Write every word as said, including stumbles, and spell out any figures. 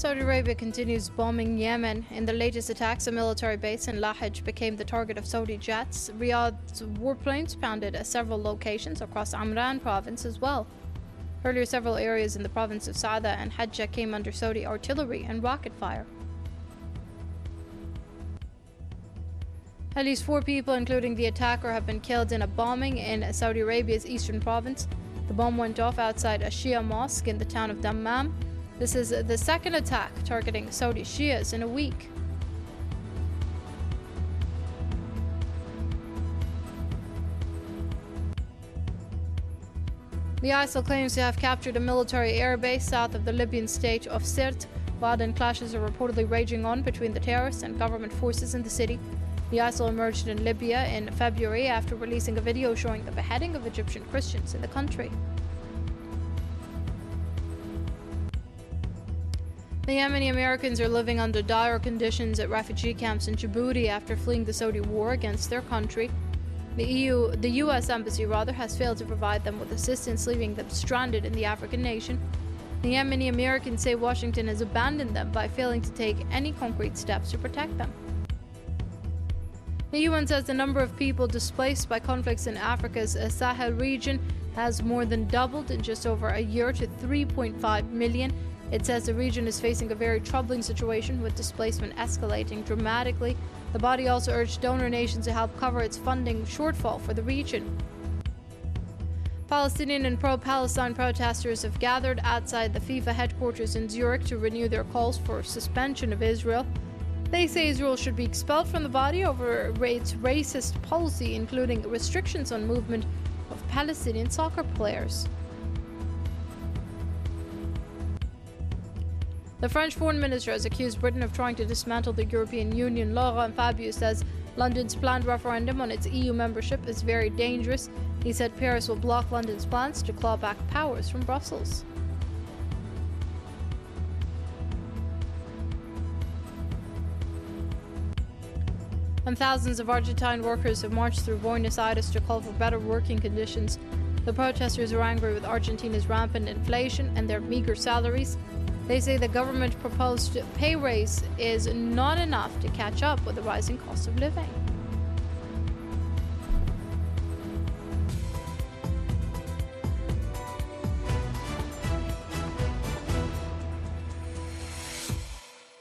Saudi Arabia continues bombing Yemen. In the latest attacks, a military base in Lahij became the target of Saudi jets. Riyadh's warplanes pounded at several locations across Amran province as well. Earlier, several areas in the province of Saada and Hajjah came under Saudi artillery and rocket fire. At least four people, including the attacker, have been killed in a bombing in Saudi Arabia's eastern province. The bomb went off outside a Shia mosque in the town of Dammam. This is the second attack targeting Saudi Shias in a week. The I S I L claims to have captured a military airbase south of the Libyan state of Sirte. Violent clashes are reportedly raging on between the terrorists and government forces in the city. The I S I L emerged in Libya in February after releasing a video showing the beheading of Egyptian Christians in the country. The Yemeni Americans are living under dire conditions at refugee camps in Djibouti after fleeing the Saudi war against their country. The E U, the U S embassy rather, has failed to provide them with assistance, leaving them stranded in the African nation. The Yemeni Americans say Washington has abandoned them by failing to take any concrete steps to protect them. The U N says the number of people displaced by conflicts in Africa's Sahel region has more than doubled in just over a year to three point five million. It says the region is facing a very troubling situation with displacement escalating dramatically. The body also urged donor nations to help cover its funding shortfall for the region. Palestinian and pro-Palestine protesters have gathered outside the FIFA headquarters in Zurich to renew their calls for suspension of Israel. They say Israel should be expelled from the body over its racist policy, including restrictions on movement of Palestinian soccer players. The French foreign minister has accused Britain of trying to dismantle the European Union. Laurent Fabius says London's planned referendum on its E U membership is very dangerous. He said Paris will block London's plans to claw back powers from Brussels. And thousands of Argentine workers have marched through Buenos Aires to call for better working conditions. The protesters are angry with Argentina's rampant inflation and their meager salaries. They say the government proposed pay raise is not enough to catch up with the rising cost of living.